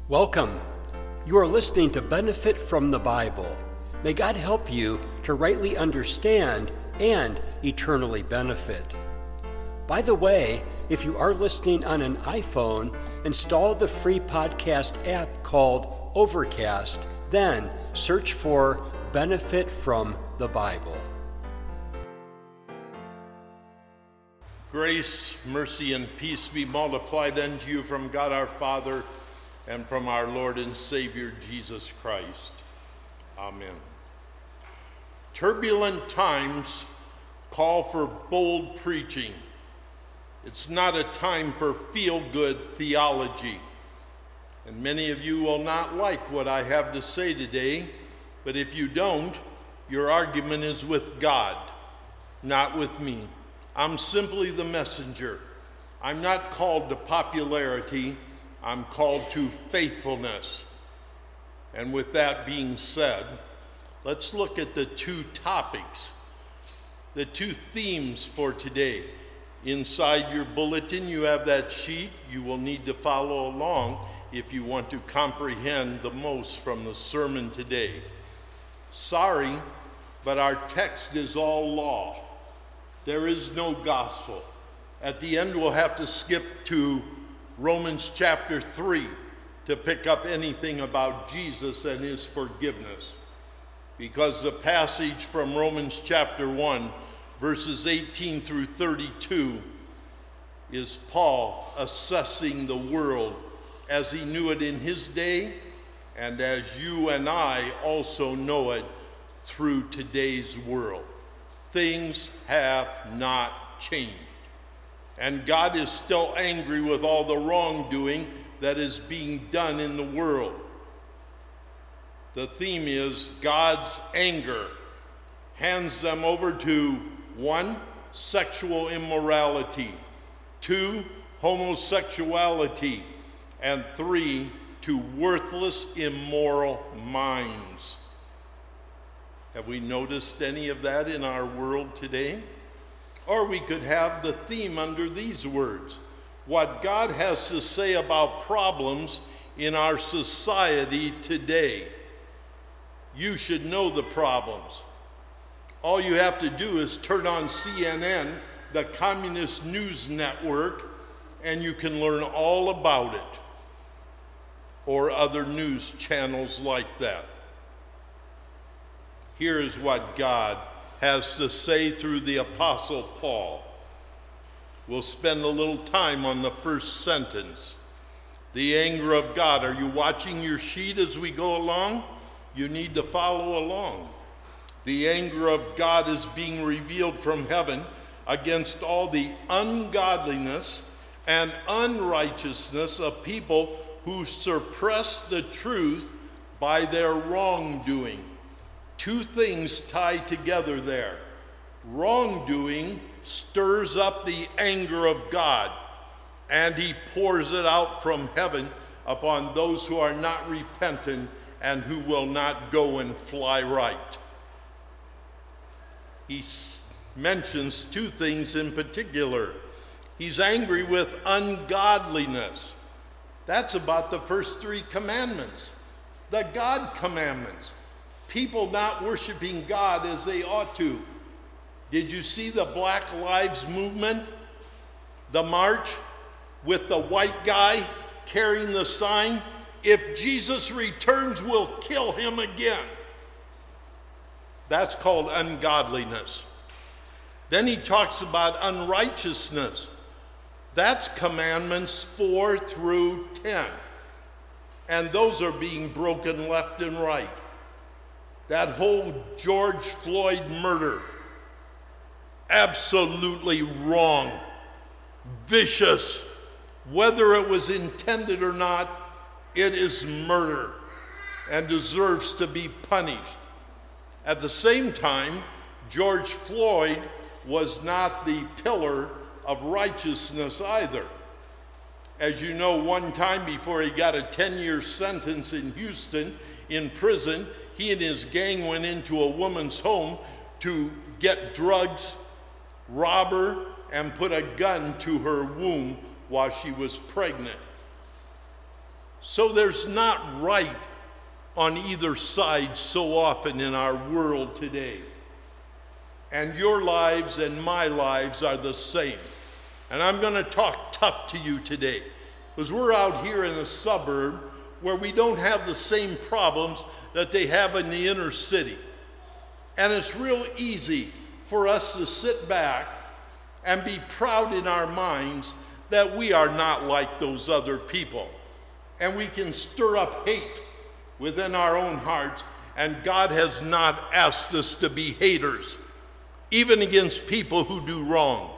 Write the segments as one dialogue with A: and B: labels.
A: Welcome. You are listening to Benefit from the Bible. May God help you to rightly understand and eternally benefit. By the way, if you are listening on an iPhone, install the free podcast app called Overcast, then search for Benefit from the Bible.
B: Grace, mercy, and peace be multiplied unto you from God our Father and from our Lord and Savior Jesus Christ. Amen. Turbulent times call for bold preaching. It's not a time for feel-good theology. And many of you will not like what I have to say today, but if you don't, your argument is with God, not with me. I'm simply the messenger. I'm not called to popularity. I'm called to faithfulness. And with that being said, let's look at the two topics, the two themes for today. Inside your bulletin, you have that sheet. You will need to follow along if you want to comprehend the most from the sermon today. Sorry, but our text is all law. There is no gospel. At the end, we'll have to skip to Romans chapter 3 to pick up anything about Jesus and his forgiveness, because the passage from Romans chapter 1, verses 18 through 32, is Paul assessing the world as he knew it in his day and as you and I also know it through today's world. Things have not changed. And God is still angry with all the wrongdoing that is being done in the world. The theme is God's anger hands them over to 1, sexual immorality, 2, homosexuality, and 3, to worthless, immoral minds. Have we noticed any of that in our world today? Or we could have the theme under these words: what God has to say about problems in our society today. You should know the problems. All you have to do is turn on CNN, the communist news network, and you can learn all about it, or other news channels like that. Here is what God has to say through the Apostle Paul. We'll spend a little time on the first sentence. The anger of God. Are you watching your sheet as we go along? You need to follow along. The anger of God is being revealed from heaven against all the ungodliness and unrighteousness of people who suppress the truth by their wrongdoing. Two things tied together there. Wrongdoing stirs up the anger of God, and he pours it out from heaven upon those who are not repentant and who will not go and fly right. He mentions two things in particular. He's angry with ungodliness. That's about the first 3 commandments, the God commandments. People not worshiping God as they ought to. Did you see the Black Lives Movement? The march with the white guy carrying the sign, "If Jesus returns, we'll kill him again." That's called ungodliness. Then he talks about unrighteousness. That's commandments 4 through 10. And those are being broken left and right. That whole George Floyd murder, absolutely wrong, vicious. Whether it was intended or not, it is murder and deserves to be punished. At the same time, George Floyd was not the pillar of righteousness either. As you know, one time before he got a 10-year sentence in Houston in prison, he and his gang went into a woman's home to get drugs, rob her, and put a gun to her womb while she was pregnant. So there's not right on either side so often in our world today. And your lives and my lives are the same. And I'm going to talk tough to you today, because we're out here in a suburb where we don't have the same problems that they have in the inner city. And it's real easy for us to sit back and be proud in our minds that we are not like those other people. And we can stir up hate within our own hearts, and God has not asked us to be haters, even against people who do wrong,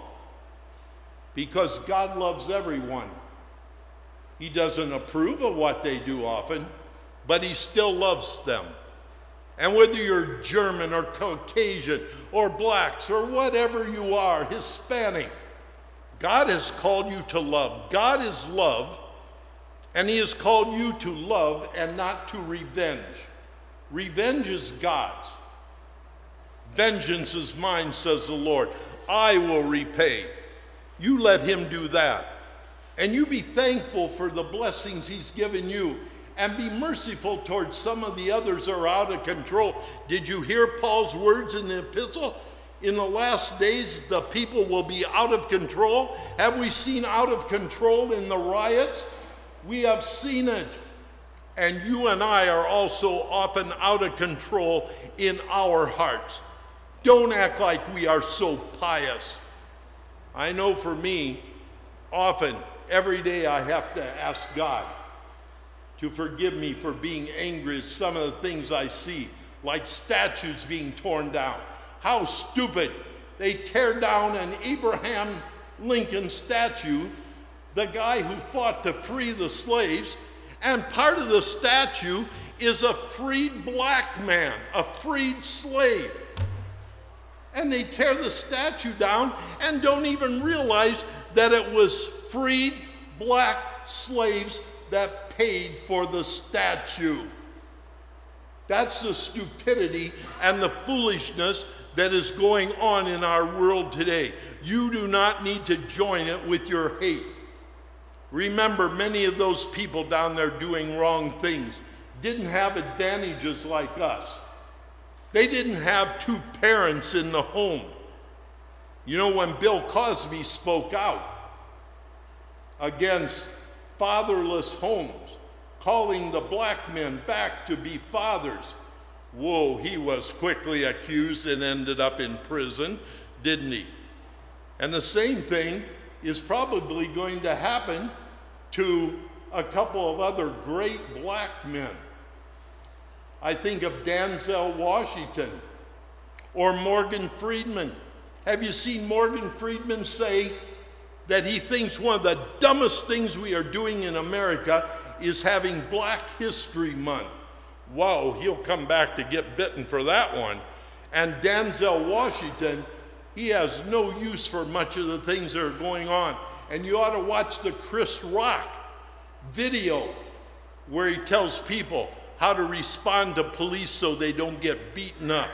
B: because God loves everyone. He doesn't approve of what they do often, but he still loves them. And whether you're German or Caucasian or blacks or whatever you are, Hispanic, God has called you to love. God is love, and he has called you to love and not to revenge. Revenge is God's. Vengeance is mine, says the Lord. I will repay. You let him do that. And you be thankful for the blessings he's given you, and be merciful towards some of the others that are out of control. Did you hear Paul's words in the epistle? In the last days, the people will be out of control. Have we seen out of control in the riots? We have seen it. And you and I are also often out of control in our hearts. Don't act like we are so pious. I know for me, often, every day I have to ask God to forgive me for being angry at some of the things I see, like statues being torn down. How stupid. They tear down an Abraham Lincoln statue, the guy who fought to free the slaves, and part of the statue is a freed black man, a freed slave. And they tear the statue down and don't even realize that it was freed black slaves that paid for the statue. That's the stupidity and the foolishness that is going on in our world today. You do not need to join it with your hate. Remember, many of those people down there doing wrong things didn't have advantages like us. They didn't have two parents in the home. You know, when Bill Cosby spoke out against fatherless homes, calling the black men back to be fathers, whoa, he was quickly accused and ended up in prison, didn't he? And the same thing is probably going to happen to a couple of other great black men. I think of Denzel Washington or Morgan Freeman. Have you seen Morgan Freeman say that he thinks one of the dumbest things we are doing in America is having Black History Month? Whoa, he'll come back to get bitten for that one. And Denzel Washington, he has no use for much of the things that are going on. And you ought to watch the Chris Rock video where he tells people how to respond to police so they don't get beaten up.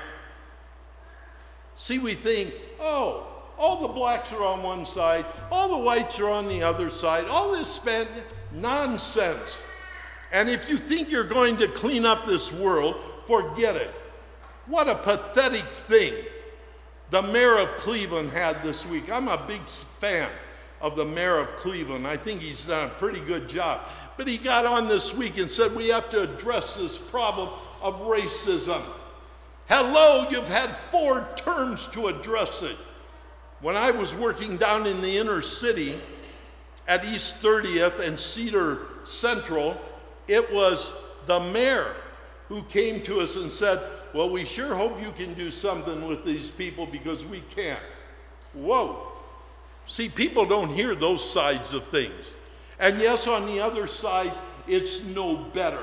B: See, we think, oh, all the blacks are on one side, all the whites are on the other side, all this nonsense. And if you think you're going to clean up this world, forget it. What a pathetic thing the mayor of Cleveland had this week. I'm a big fan of the mayor of Cleveland. I think he's done a pretty good job. But he got on this week and said we have to address this problem of racism. Hello, you've had 4 terms to address it. When I was working down in the inner city at East 30th and Cedar Central, it was the mayor who came to us and said, well, we sure hope you can do something with these people because we can't. Whoa. See, people don't hear those sides of things. And yes, on the other side, it's no better.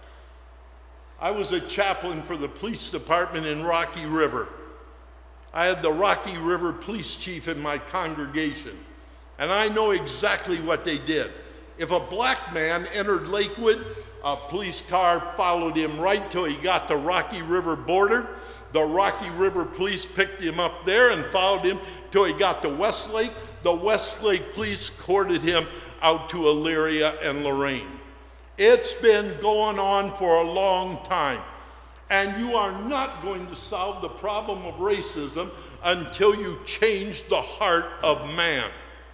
B: I was a chaplain for the police department in Rocky River. I had the Rocky River police chief in my congregation, and I know exactly what they did. If a black man entered Lakewood, a police car followed him right till he got to Rocky River border. The Rocky River police picked him up there and followed him till he got to Westlake. The Westlake police courted him out to Elyria and Lorraine. It's been going on for a long time. And you are not going to solve the problem of racism until you change the heart of man.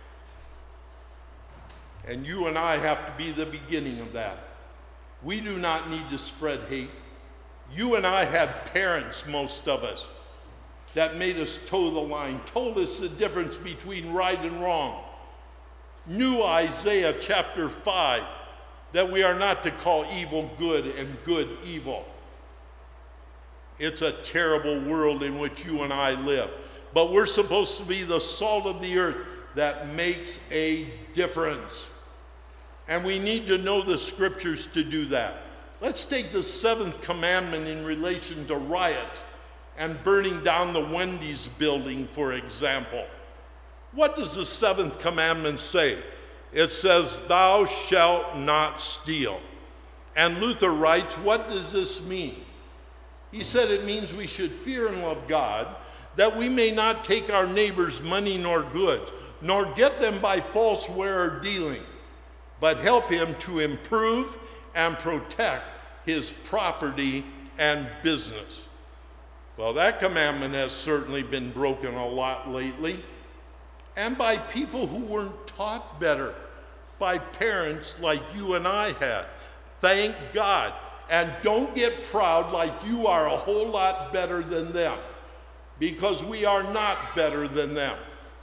B: And you and I have to be the beginning of that. We do not need to spread hate. You and I had parents, most of us, that made us toe the line, told us the difference between right and wrong. Knew Isaiah chapter 5, that we are not to call evil good and good evil. It's a terrible world in which you and I live. But we're supposed to be the salt of the earth that makes a difference. And we need to know the scriptures to do that. Let's take the 7th commandment in relation to riots and burning down the Wendy's building, for example. What does the 7th commandment say? It says, "Thou shalt not steal." And Luther writes, what does this mean? He said it means we should fear and love God, that we may not take our neighbor's money nor goods, nor get them by false ware or dealing, but help him to improve and protect his property and business. Well, that commandment has certainly been broken a lot lately, and by people who weren't taught better, by parents like you and I had. Thank God. And don't get proud like you are a whole lot better than them, because we are not better than them.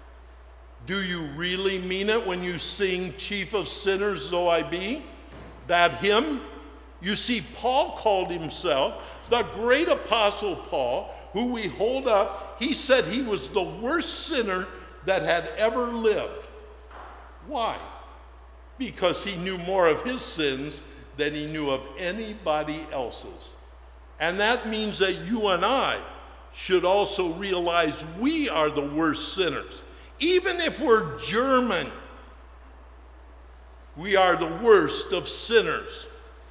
B: Do you really mean it when you sing "Chief of Sinners Though I Be"? That hymn? You see, Paul called himself, the great apostle Paul, who we hold up, he said he was the worst sinner that had ever lived. Why? Because he knew more of his sins than he knew of anybody else's. And that means that you and I should also realize we are the worst sinners. Even if we're German, we are the worst of sinners.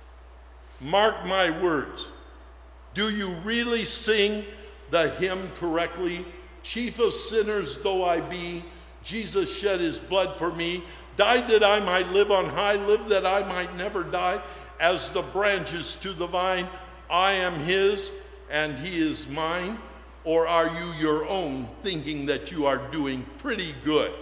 B: Mark my words. Do you really sing the hymn correctly? "Chief of sinners though I be, Jesus shed his blood for me. Died that I might live on high, live that I might never die. As the branches to the vine, I am his and he is mine." Or are you your own, thinking that you are doing pretty good,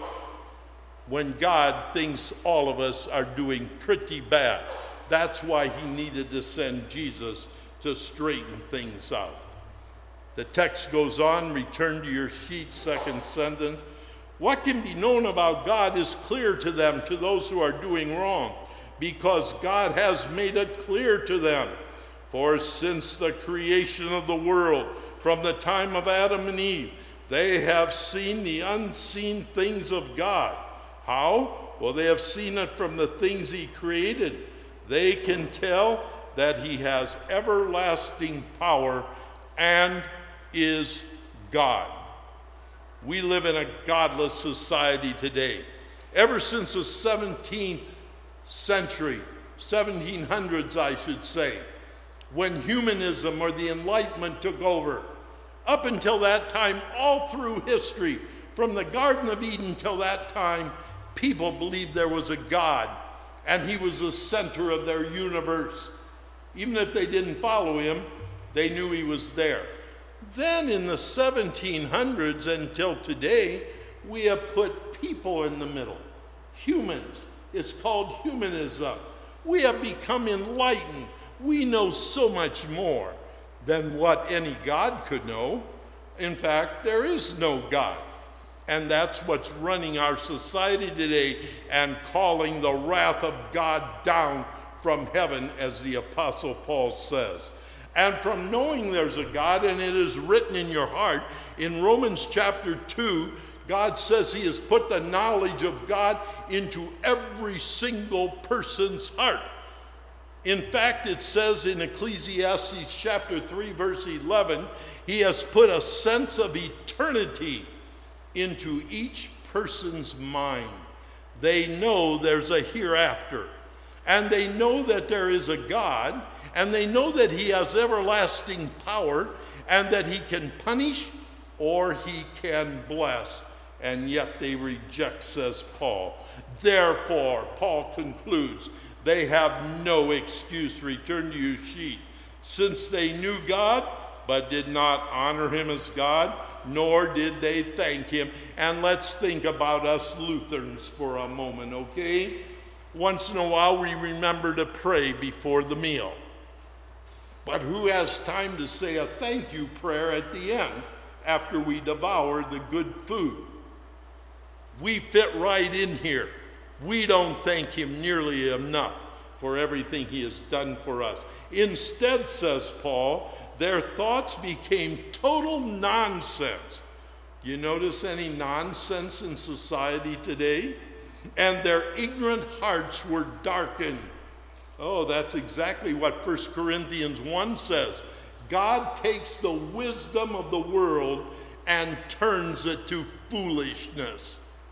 B: when God thinks all of us are doing pretty bad? That's why he needed to send Jesus to straighten things out. The text goes on, return to your sheet, second sentence. What can be known about God is clear to them, to those who are doing wrong, because God has made it clear to them. For since the creation of the world, from the time of Adam and Eve, they have seen the unseen things of God. How? Well, they have seen it from the things he created. They can tell that he has everlasting power and is God. We live in a godless society today. Ever since the 17th century, 1700s I should say, when humanism or the Enlightenment took over, up until that time, all through history, from the Garden of Eden till that time, people believed there was a God, and he was the center of their universe. Even if they didn't follow him, they knew he was there. Then in the 1700s until today, we have put people in the middle, humans. It's called humanism. We have become enlightened. We know so much more than what any God could know. In fact, there is no God. And that's what's running our society today and calling the wrath of God down from heaven, as the Apostle Paul says. And from knowing there's a God, and it is written in your heart, in Romans chapter 2, God says he has put the knowledge of God into every single person's heart. In fact, it says in Ecclesiastes chapter 3, verse 11, he has put a sense of eternity into each person's mind. They know there's a hereafter, and they know that there is a God, and they know that he has everlasting power, and that he can punish or he can bless. And yet they reject, says Paul. Therefore, Paul concludes, They have no excuse. Return to your sheet. Since they knew God, but did not honor him as God, nor did they thank him. And let's think about us Lutherans for a moment, okay? Once in a while, we remember to pray before the meal. But who has time to say a thank you prayer at the end after we devour the good food? We fit right in here. We don't thank him nearly enough for everything he has done for us. Instead, says Paul, their thoughts became total nonsense. You notice any nonsense in society today? And their ignorant hearts were darkened. Oh, that's exactly what 1 Corinthians 1 says. God takes the wisdom of the world and turns it to foolishness.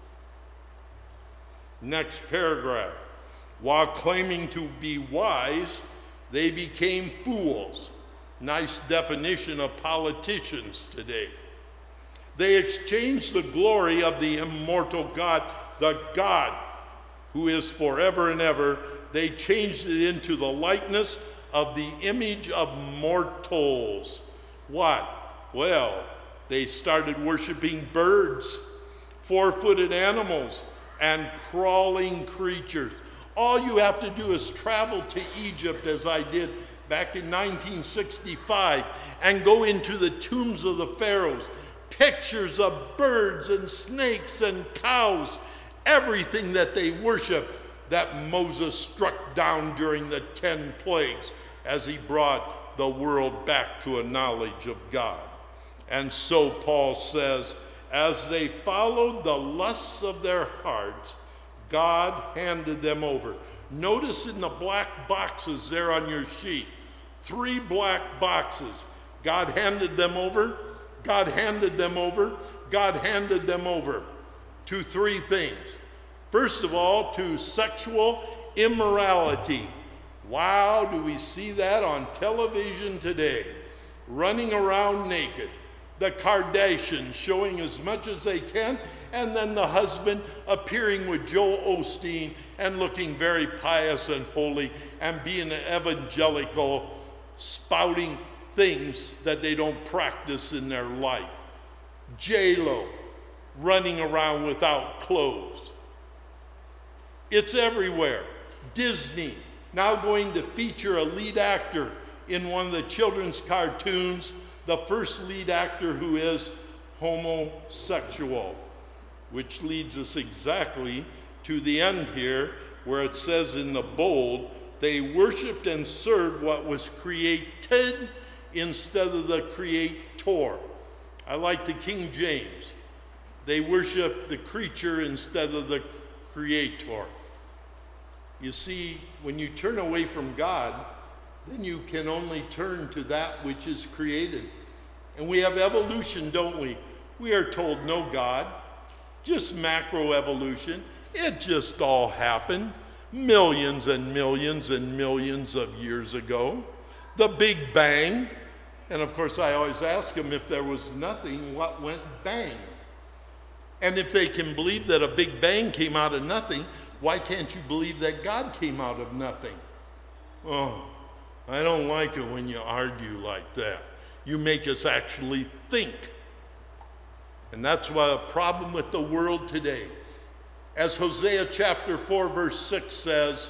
B: Next paragraph. While claiming to be wise, they became fools. Nice definition of politicians today. They exchanged the glory of the immortal God, the God who is forever and ever. They changed it into the likeness of the image of mortals. What? Well, they started worshiping birds, four-footed animals, and crawling creatures. All you have to do is travel to Egypt, as I did back in 1965, and go into the tombs of the pharaohs. Pictures of birds and snakes and cows, everything that they worshiped that Moses struck down during the 10 plagues as he brought the world back to a knowledge of God. And so Paul says, as they followed the lusts of their hearts, God handed them over. Notice in the black boxes there on your sheet, 3 black boxes. God handed them over, God handed them over, God handed them over to 3 things. First of all, to sexual immorality. Wow, do we see that on television today? Running around naked. The Kardashians showing as much as they can, and then the husband appearing with Joel Osteen and looking very pious and holy and being an evangelical, spouting things that they don't practice in their life. J-Lo running around without clothes. It's everywhere. Disney now going to feature a lead actor in one of the children's cartoons, the first lead actor who is homosexual, which leads us exactly to the end here where it says in the bold, they worshiped and served what was created instead of the creator. I like the King James. They worship the creature instead of the creator. You see, when you turn away from God, then you can only turn to that which is created. And we have evolution, don't we? We are told no God, just macroevolution. It just all happened millions and millions and millions of years ago. The Big Bang. And of course, I always ask them, if there was nothing, what went bang? And if they can believe that a Big Bang came out of nothing, why can't you believe that God came out of nothing? Oh, I don't like it when you argue like that. You make us actually think. And that's why a problem with the world today. As Hosea chapter 4 verse 6 says,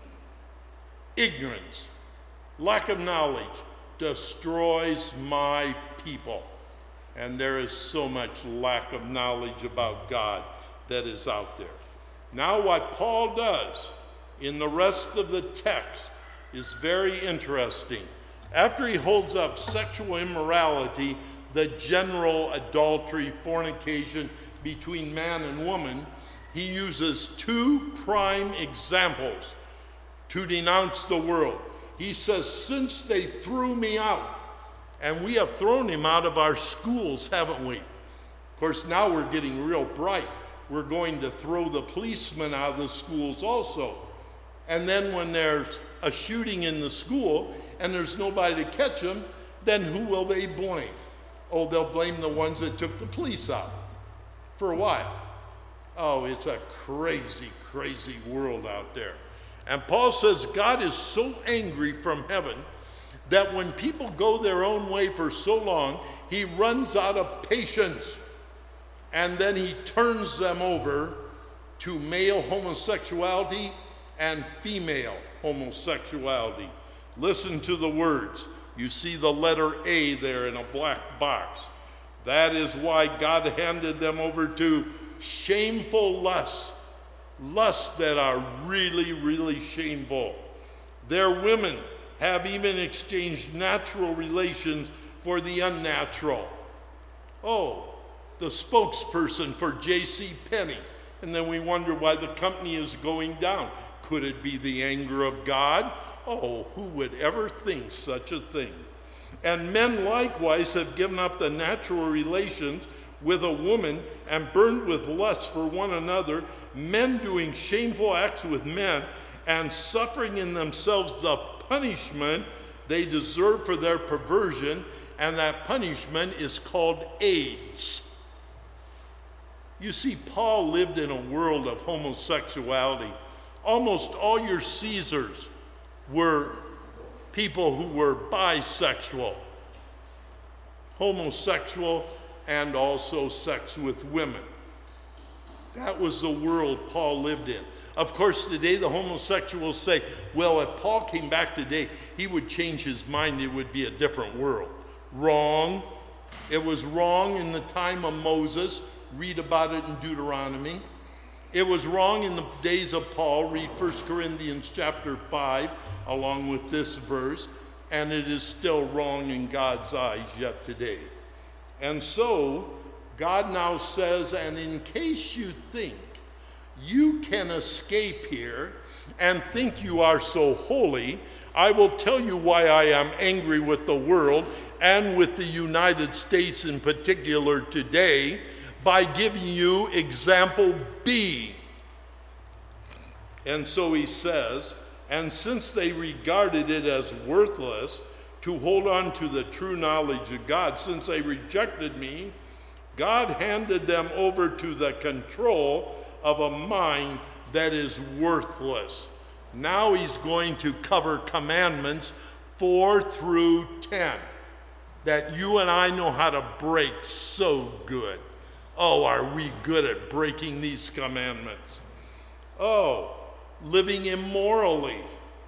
B: ignorance, lack of knowledge destroys my people. And there is so much lack of knowledge about God that is out there. Now what Paul does in the rest of the text is very interesting. After he holds up sexual immorality, the general adultery, fornication between man and woman, he uses 2 prime examples to denounce the world. He says, since they threw me out, and we have thrown him out of our schools, haven't we? Of course, now we're getting real bright. We're going to throw the policemen out of the schools also. And then when there's a shooting in the school and there's nobody to catch them, then who will they blame? Oh, they'll blame the ones that took the police out. For what? Oh, it's a crazy, crazy world out there. And Paul says God is so angry from heaven that when people go their own way for so long, he runs out of patience. And then he turns them over to male homosexuality and female homosexuality. Listen to the words. You see the letter A there in a black box. That is why God handed them over to shameful lusts. Lusts that are really, really shameful. Their women have even exchanged natural relations for the unnatural. Oh, the spokesperson for J.C. Penney. And then we wonder why the company is going down. Could it be the anger of God? Oh, who would ever think such a thing? And men likewise have given up the natural relations with a woman and burned with lust for one another, men doing shameful acts with men and suffering in themselves the punishment they deserve for their perversion, and that punishment is called AIDS. You see, Paul lived in a world of homosexuality. Almost all your Caesars were people who were bisexual, homosexual, and also sex with women. That was the world Paul lived in. Of course, today the homosexuals say, well, if Paul came back today, he would change his mind. It would be a different world. Wrong. It was wrong in the time of Moses. Read about it in Deuteronomy. It was wrong in the days of Paul. Read 1 Corinthians chapter 5 along with this verse. And it is still wrong in God's eyes yet today. And so God now says, and in case you think you can escape here and think you are so holy, I will tell you why I am angry with the world and with the United States in particular today by giving you example B. And so he says, and since they regarded it as worthless to hold on to the true knowledge of God, since they rejected me, God handed them over to the control of a mind that is worthless. Now he's going to cover commandments 4 through 10 that you and I know how to break so good. Oh, are we good at breaking these commandments? Oh, living immorally.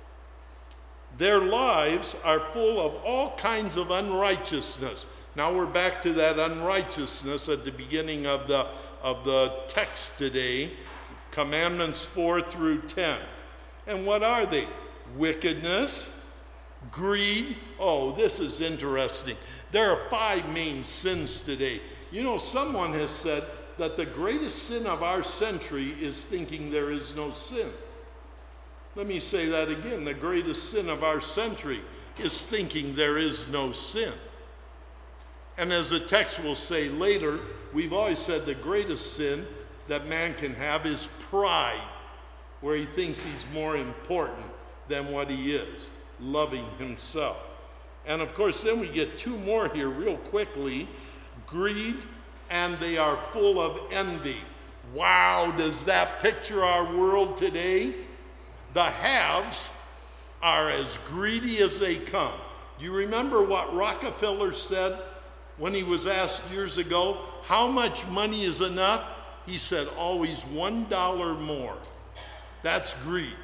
B: Their lives are full of all kinds of unrighteousness. Now we're back to that unrighteousness at the beginning of the text today, commandments 4 through 10. And what are they? Wickedness, greed. Oh, this is interesting. There are 5 main sins today. You know, someone has said that the greatest sin of our century is thinking there is no sin. Let me say that again. The greatest sin of our century is thinking there is no sin. And as the text will say later, we've always said the greatest sin that man can have is pride, where he thinks he's more important than what he is, loving himself. And of course, then we get 2 more here real quickly. Greed, and they are full of envy. Wow, does that picture our world today? The haves are as greedy as they come. Do you remember what Rockefeller said when he was asked years ago, how much money is enough? He said, always $1 more. That's greed.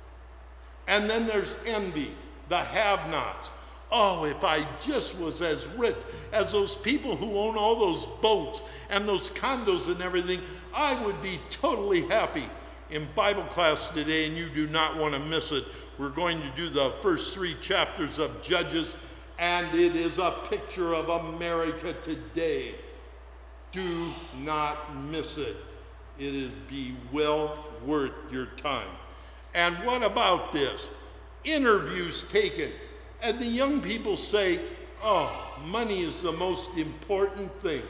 B: And then there's envy, the have-nots. Oh, if I just was as rich as those people who own all those boats and those condos and everything, I would be totally happy. In Bible class today, and you do not want to miss it, we're going to do the first 3 chapters of Judges, and it is a picture of America today. Do not miss it. It is be well worth your time. And what about this? Interviews taken. And the young people say, oh, money is the most important thing.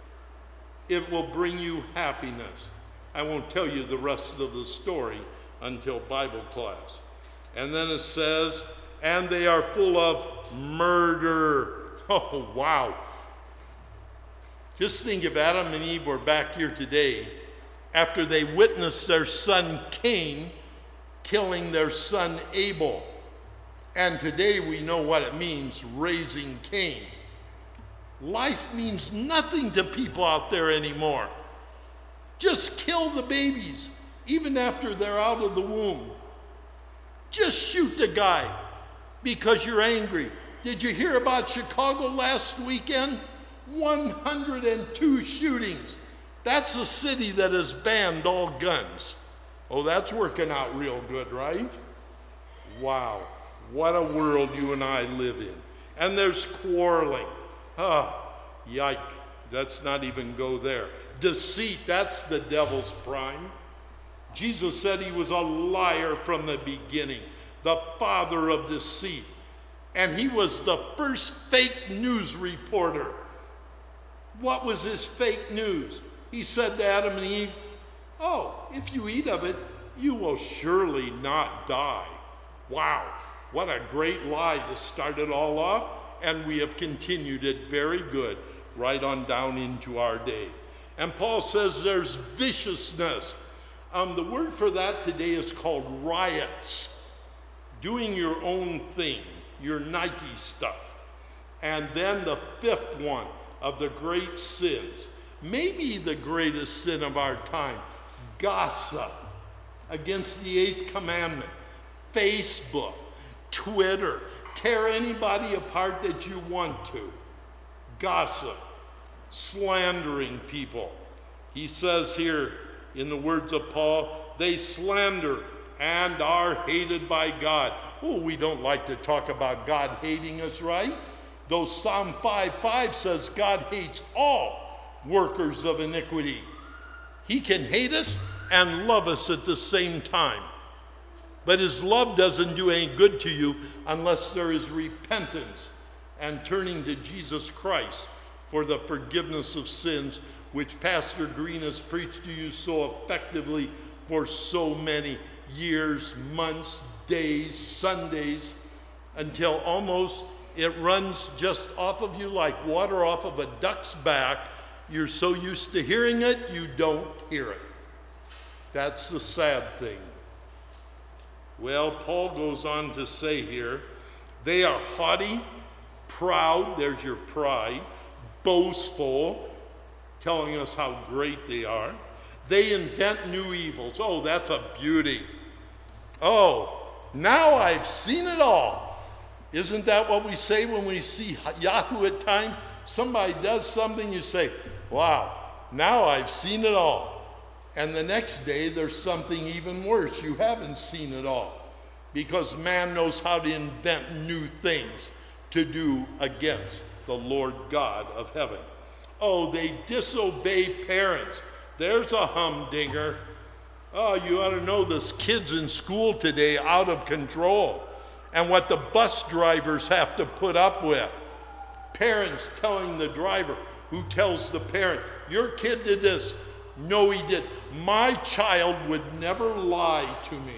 B: It will bring you happiness. I won't tell you the rest of the story until Bible class. And then it says, and they are full of murder. Oh, wow. Just think if Adam and Eve were back here today, after they witnessed their son Cain killing their son Abel. And today we know what it means, raising Cain. Life means nothing to people out there anymore. Just kill the babies, even after they're out of the womb. Just shoot the guy because you're angry. Did you hear about Chicago last weekend? 102 shootings. That's a city that has banned all guns. Oh, that's working out real good, right? Wow, what a world you and I live in. And there's quarreling. Yike, let's not even go there. Deceit, that's the devil's prime. Jesus said he was a liar from the beginning, the father of deceit. And he was the first fake news reporter. What was his fake news? He said to Adam and Eve, "Oh, if you eat of it, you will surely not die." Wow, what a great lie to start it all off. And we have continued it very good right on down into our day. And Paul says there's viciousness. The word for that today is called riots. Doing your own thing, your Nike stuff. And then the fifth one of the great sins, maybe the greatest sin of our time, gossip against the 8th commandment. Facebook, Twitter, tear anybody apart that you want to. Gossip, slandering people. He says here in the words of Paul, they slander and are hated by God. Oh, we don't like to talk about God hating us, right? Though Psalm 5:5 says God hates all workers of iniquity. He can hate us and love us at the same time. But his love doesn't do any good to you unless there is repentance and turning to Jesus Christ for the forgiveness of sins, which Pastor Green has preached to you so effectively for so many years, months, days, Sundays, until almost it runs just off of you like water off of a duck's back. You're so used to hearing it, you don't hear it. That's the sad thing. Well, Paul goes on to say here, they are haughty, proud, there's your pride, boastful, telling us how great they are. They invent new evils. Oh, that's a beauty. Oh, now I've seen it all. Isn't that what we say when we see Yahoo at times? Somebody does something, you say, wow, now I've seen it all. And the next day, there's something even worse. You haven't seen it all. Because man knows how to invent new things to do against the Lord God of heaven. Oh, they disobey parents. There's a humdinger. Oh, you ought to know this kids in school today out of control. And what the bus drivers have to put up with. Parents telling the driver, who tells the parent, your kid did this. No, he did. My child would never lie to me.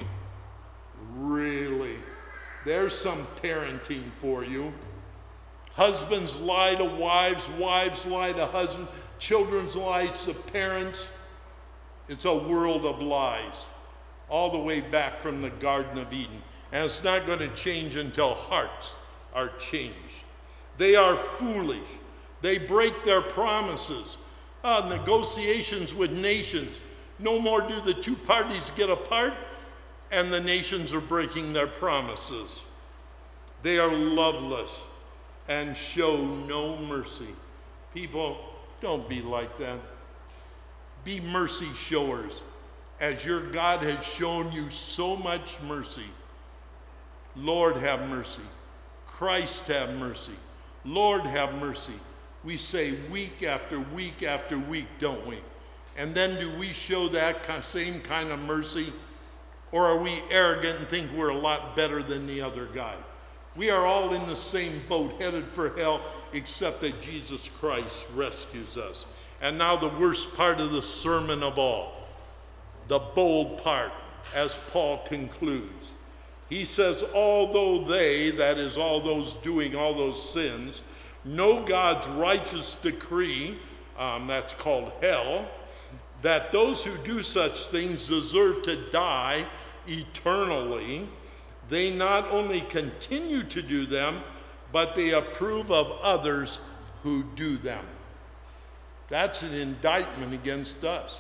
B: Really? There's some parenting for you. Husbands lie to wives, wives lie to husbands, children lie to parents. It's a world of lies, all the way back from the Garden of Eden. And it's not going to change until hearts are changed. They are foolish. They break their promises. Negotiations with nations. No more do the two parties get apart, and the nations are breaking their promises. They are loveless and show no mercy. People, don't be like that. Be mercy showers, as your God has shown you so much mercy. Lord, have mercy. Christ, have mercy. Lord, have mercy. We say week after week after week, don't we? And then do we show that same kind of mercy? Or are we arrogant and think we're a lot better than the other guy? We are all in the same boat, headed for hell, except that Jesus Christ rescues us. And now the worst part of the sermon of all, the bold part, as Paul concludes. He says, although they, that is all those doing all those sins, know God's righteous decree, that's called hell, that those who do such things deserve to die, eternally, they not only continue to do them, but they approve of others who do them. That's an indictment against us.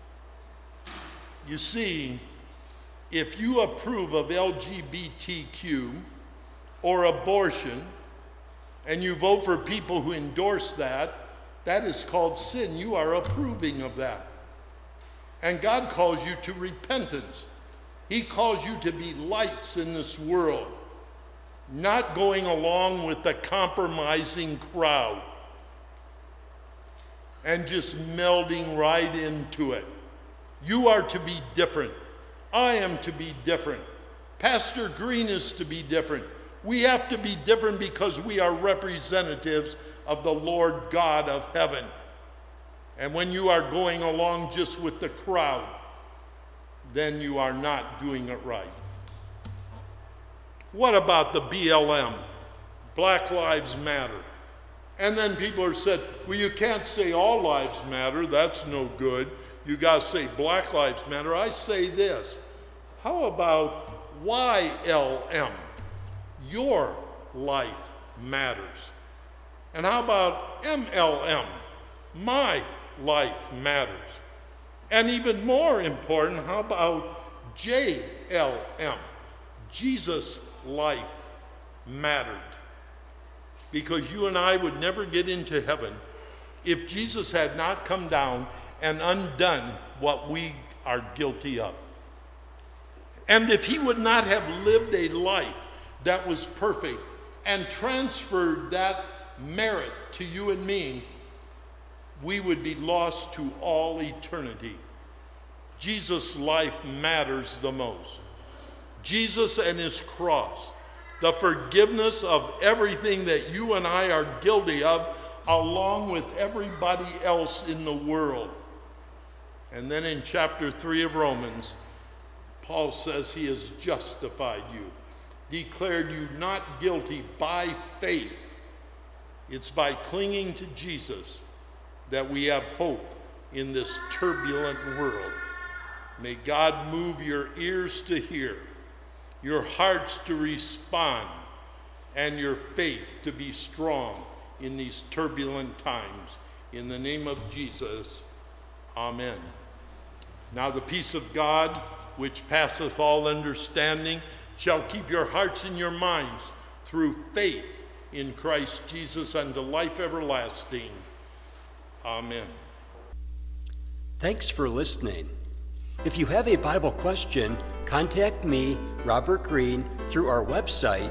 B: You see, if you approve of LGBTQ or abortion, and you vote for people who endorse that, that is called sin. You are approving of that. And God calls you to repentance. He calls you to be lights in this world, not going along with the compromising crowd and just melding right into it. You are to be different. I am to be different. Pastor Green is to be different. We have to be different because we are representatives of the Lord God of heaven. And when you are going along just with the crowd, then you are not doing it right. What about the BLM? Black Lives Matter. And then people are said, well, you can't say all lives matter. That's no good. You got to say Black Lives Matter. I say this. How about YLM? Your life matters. And how about MLM? My life matters. And even more important, how about JLM? Jesus' life mattered. Because you and I would never get into heaven if Jesus had not come down and undone what we are guilty of. And if he would not have lived a life that was perfect and transferred that merit to you and me, we would be lost to all eternity. Jesus' life matters the most. Jesus and his cross, the forgiveness of everything that you and I are guilty of, along with everybody else in the world. And then in chapter 3 of Romans, Paul says he has justified you, declared you not guilty by faith. It's by clinging to Jesus that we have hope in this turbulent world. May God move your ears to hear, your hearts to respond, and your faith to be strong in these turbulent times. In the name of Jesus, amen. Now the peace of God, which passeth all understanding, shall keep your hearts and your minds through faith in Christ Jesus unto life everlasting. Amen.
A: Thanks for listening. If you have a Bible question, contact me, Robert Green, through our website,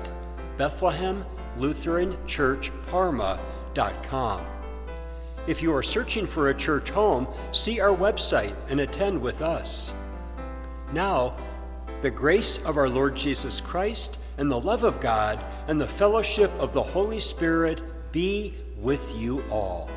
A: BethlehemLutheranChurchParma.com. If you are searching for a church home, see our website and attend with us. Now, the grace of our Lord Jesus Christ and the love of God and the fellowship of the Holy Spirit be with you all.